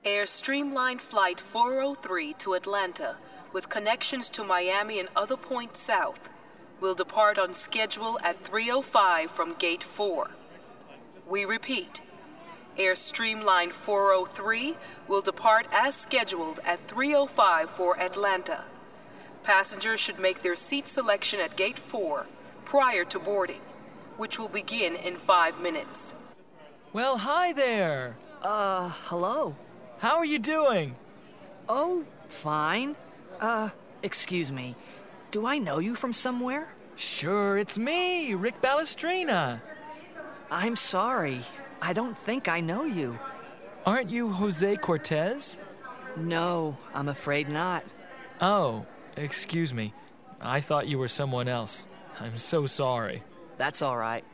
Air Streamline Flight 403 to Atlanta, with connections to Miami and other points south, will depart on schedule at 3:05 from Gate 4. We repeat, Air Streamline 403 will depart as scheduled at 3:05 for Atlanta. Passengers should make their seat selection at Gate 4 prior to boarding, which will begin in 5 minutes. Well, hi there. Hello? How are you doing? Oh, fine. Excuse me. Do I know you from somewhere? Sure, it's me, Rick Balestrina. I'm sorry. I don't think I know you. Aren't you Jose Cortez? No, I'm afraid not. Oh, excuse me. I thought you were someone else. I'm so sorry. That's all right.